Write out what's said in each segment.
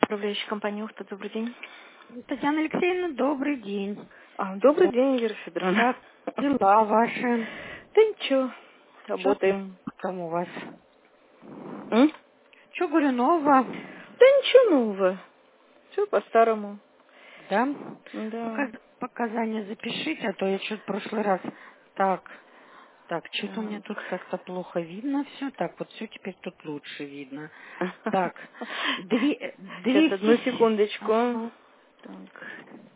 Управляющая компания «Ухта», добрый день. Татьяна Алексеевна, добрый день. Добрый день, Вера Федоровна. Как дела ваши? Да ничего, Что работаем. там у вас? М? Что, говорю, нового? Да ничего нового. Все по-старому. Да? Да. Показания запишите, а то я что-то в прошлый раз... Так, что-то у меня тут Так. как-то плохо видно все. Так, вот все теперь тут лучше видно. Так, Сейчас, одну 200... секундочку. Ага. Так.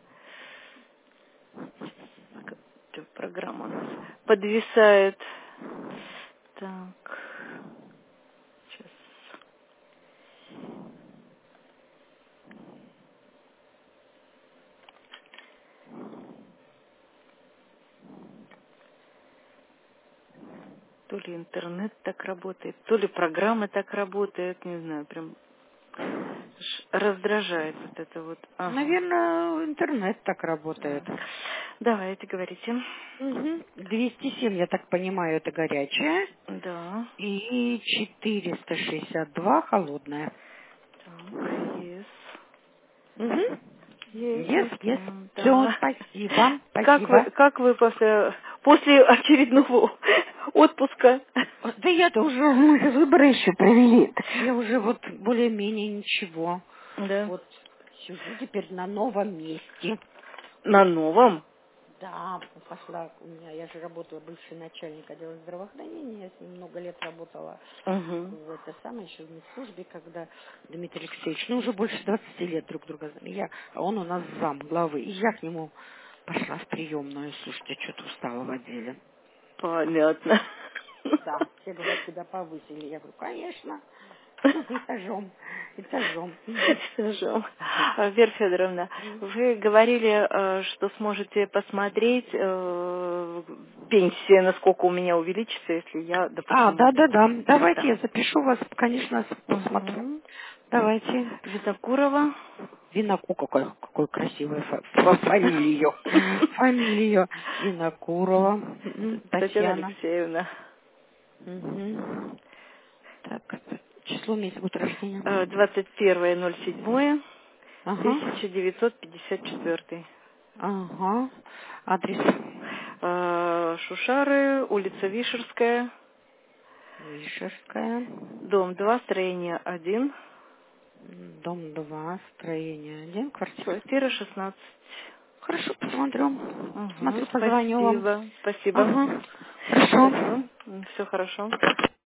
Что, программа у нас подвисает. Так. Сейчас. То ли интернет так работает, то ли программы так работают, не знаю, прям раздражает вот это вот. Ага. Наверное, интернет так работает. Давайте, говорите. Угу. 207, я так понимаю, это горячая. Да. И 462 холодная. Так, yes. Угу. Yes, yes. Там, Все, да. спасибо, Как вы, спасибо. как вы после очередного отпуска? Да я-то уже, мы же выборы еще провели. Так я уже вот более-менее ничего. Да. Вот сижу теперь на новом месте. На новом? Да, пошла у меня, я же работала бывший начальник отдела здравоохранения, я с ним много лет работала Угу. в это самое еще в медслужбе, когда Дмитрий Алексеевич, ну уже больше 20 лет друг друга знаем. А он у нас зам главы, и я к нему пошла в приемную, слушайте, что-то устала в отделе. Понятно. Да, все говорят, тебя повысили. Я говорю, конечно, этажом, этажом. Скажем. Мгм. Вера Федоровна, Мгм. вы говорили, что сможете посмотреть пенсия, насколько у меня увеличится, если я, допустим, Да. Давайте я да. запишу вас, конечно, посмотрю. Угу. Давайте. Винокурова. Винокурова, какой красивая фамилию. Фамилию Винокурова. Татьяна Татьяна. Алексеевна. Мгм. Так, число, месяц, год рождения. 21.07.1954. Ага. Ага. Адрес. Шушары, улица Вишерская, Вишерская. дом 2, строение 1, Дом 2, строение 1, квартира. квартира 16. Хорошо, посмотрю. Угу, Посмотрю, позвоню вам. спасибо, спасибо, Ага. Хорошо. спасибо, все хорошо.